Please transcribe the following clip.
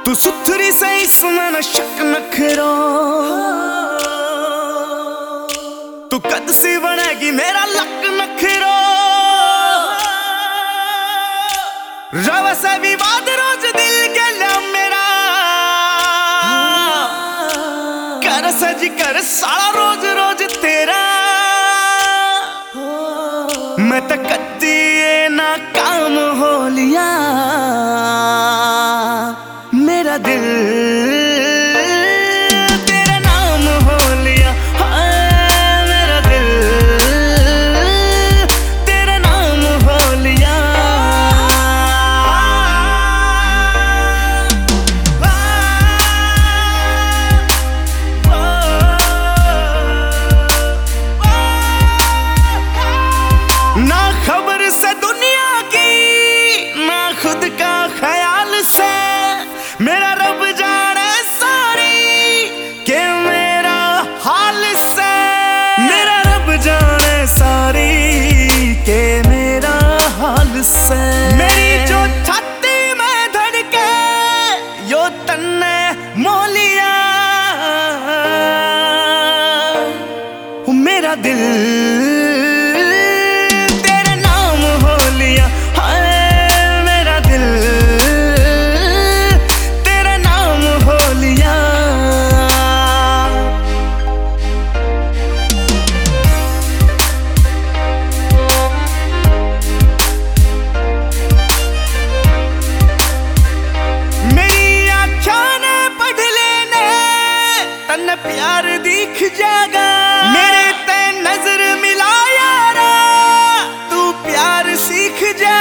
तू सुथरी से इसमें न शक नखरो, तू कद सी बनेगी मेरा लक नखरो। रवा से विवाद रोज दिल के लिया मेरा, कर सज कर सारा रोज रोज तेरा। मैं तो कद्दी ना काम हो लिया, मेरा दिल तेरा नाम हो लिया। हाँ मेरा दिल तेरा नाम हो लिया। ना खबर से दुनिया की, ना खुद का ख्याल से, मेरा रब जाने सारी के मेरा हाल से। मेरा रब जाने सारी के मेरा हाल से। मेरी जो छाती में धड़के यो तन्ने मोलिया, मेरा दिल तेरे नाम हो लिया। हाय मेरा दिल प्यार दिख जाएगा। मेरे ते नजर मिला यारा, तू प्यार सीख जा।